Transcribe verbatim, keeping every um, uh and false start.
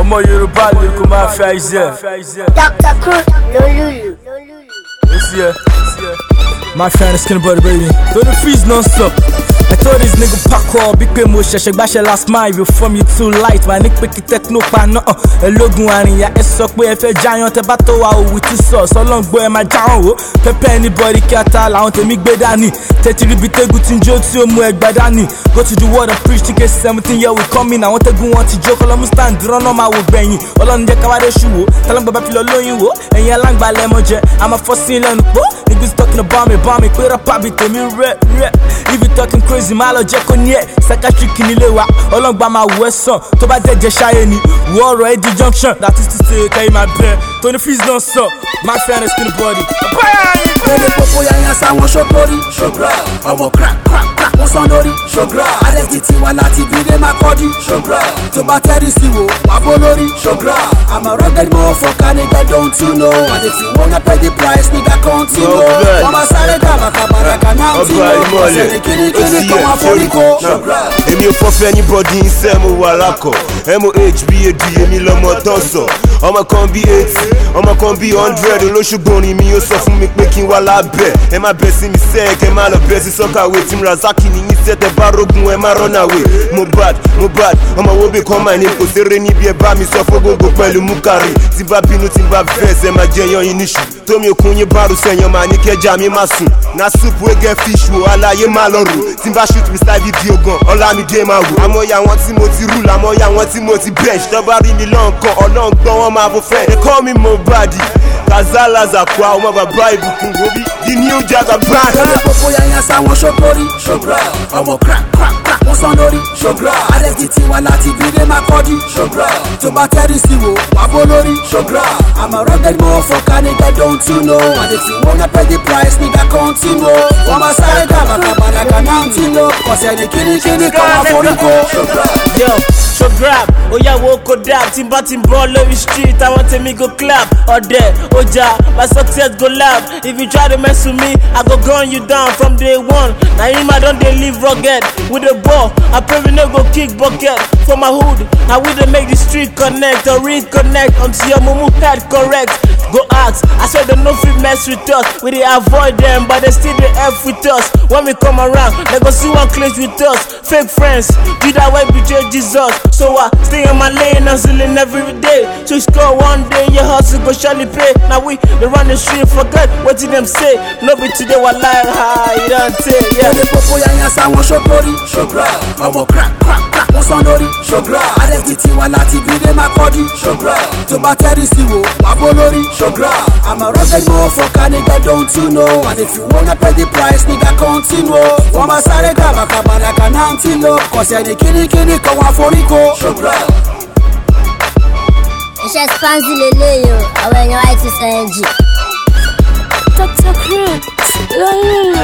ọmọ Yorùbá lè kó máa fẹ́ iṣẹ́. Doctor Cruz lolulu. This year, my friend is skinny body baby. Do the freeze non-stop. I told this nigga pack up, big pay mo ṣẹ̀ṣẹ̀ gbàṣẹ last mile. You from you too light, my nick pick techno pa náà. Ẹlógun àríyá ẹ sọ pé ẹ fẹ́ jáyàn tẹ bá tó wa òwì tí sọ. Sọlọ́n gbọ́ ẹ máa jáwọ́n o. Pẹ́pẹ́ anybody kí ata làwọn tèmi gbé dání. Tẹ̀tí ríbi tẹ́gùn tí ń jó tí ó mú ẹgbẹ́ dání. Go to the world and preach to get seventeen year we coming. Àwọn tẹ́gùn wọn ti jó kọ́lọ́mù stand rọ́nà máa wò gbẹ̀yìn. Ọlọ́run jẹ́ káwádé ṣùwò. Tẹ́lẹ̀gbọ́n bá fi lọ lóyún wò. Ẹ̀yin aláǹgbá lẹ́mọ jẹ, àmà fọ́ sí lẹ́nu pọ̀. Niggas talking about me, about me, pé rapper bí tèmi rẹ̀ rẹ̀. If you talking crazy, má lọ jẹ́ kó ní ẹ̀. Psychiatry kìíní lé wa, ọlọ́ngbà máa wù ẹ́ sàn. Tó bá jẹ́jẹ́ ṣáyé ni, wọ́ ọ̀rọ̀ ẹ̀ di junction. That is to say, kẹ́yìn máa bẹ̀. Tony Freeze non stop, my friend is skinny body. Bẹ́ẹ̀ni popo yanya sáwọn ṣokori, ṣogra. Ọmọ crack crack crack wọ́n sàn lórí, ṣogra. Adẹ́tí tiwa láti bídé máa kọ́dí, ṣogra. Tó bá tẹ́rì sí wo, wà bó lórí, ṣogra. Àmọ́ rugged motherfucker nigga don't you know. Adẹ́tí wọ́n náà pay the price nigga continue. Wọ́n bá sáré dàbàkà bàràkà náà ti lọ. Ọ̀sẹ̀ ní kíníkíní kọ́ wọn foríko, ṣogra. Èmi ò fọ́ fẹ́ anybody iṣẹ́ mo wà lákọ̀. M O H B A D èmi lọ́mọ tán sọ. Ọmọ kan bí eighty, ọmọ kan bí hundred. Olóṣùgbọ́n ni mi yóò sọ fún mi pé kí n wá lábẹ́. Ẹ má bẹ̀ sí mi sẹ́ẹ̀ kẹ́ má lọ bẹ̀ sí sọ́kàwé. Team Razaki ni yín sẹ́tẹ̀ bá rógun ẹ má run away. Mohbad Mohbad ọmọ wo bí kan máa ní kò ṣeré níbi ẹ bá mi sọ fógógó pẹ̀lú Mukari. Tí bá bínú tí bá fẹ́ẹ̀sì ẹ má jẹyàn yín níṣu. Tómi òkun yín bá rúṣẹ̀ yan máa ní kẹjà mi má sùn. Na soup wey get fish wo aláyé má lọ rò. Tí bá shoot mi style video gan Ọlámídé máa wò. Àmọ́yà wọn tí mo ti rule àmọ́yà wọn tí mo ti bench. Tọ́ba rí mi lọ́nkàn ọlọ́ngbọ́n wọn máa fò fẹ́. They call me Mohbad Kazala Zakwa ọmọ bàbá ìbùkún gobi the new Jagaban. Bẹ́ẹ̀ni popo yanya sáwọn ṣokori, ṣogra. Ọmọ crack crack crack wọ́n sàn lórí, ṣogra. Adẹ́tí tiwa láti bídé máa kọ́dí, ṣogra. Tó bá tẹ́rì sí wo, wà bó lórí, ṣogra. Àmọ́ rugged motherfucker nigga don't you know. Adẹ́tí wọ́n náà pay the price nigga continue. Wọ́n bá sáré dàbàkà bàràkà náà ti lọ. Ọ̀sẹ̀ ní kíníkíní kọ́ wọn foríko, ṣogra. Yo, show grab, oyawo ko dab. Tí n bá ti ń bọ́ lórí street, àwọn tèmi go clap. Ọ̀dẹ̀, ọjà, my success go loud. If you try to mess with me, I go gun you down from day one. Na him I don dey live rugged with the ball. I pray we no go kick bucket for my hood. Na we dey make the street connect or reconnect until your mumu head correct. Go ask, I swear they no fit mess with us. We dey avoid them, but they still dey help with us. When we come around, they go see one clinch with us. Fake friends, do that way betray Jesus. So I stay in my lane, hustling every day. To score one day, your hustle go surely pay. Now we dey run the street, forget what did them say. No be today, wallahi, ha, you don't take, yeah. Bẹ́ẹ̀ni popo yanya sáwọn ṣokori, ṣogra. Ọmọ crack crack crack wọ́n sàn lórí, ṣogra. Adẹ́tí tiwa láti bídé máa kọ́dí, ṣogra. Tó bá tẹ́rì sí wo, wà bó lórí, ṣogra. Àmọ́ rugged motherfucker nigga don't you know. And if you wanna pay the price nigga continue. Wọ́n bá sáré dàbàkà bàràkà náà ti lọ. Ọ̀sẹ̀ ní kíníkíní kọ́ wọn foríko, ṣogra. Iṣẹ́ Spanzi lélẹ́yìn o, àwọn èèyàn I T C N G. Doctor Cruz lolulu.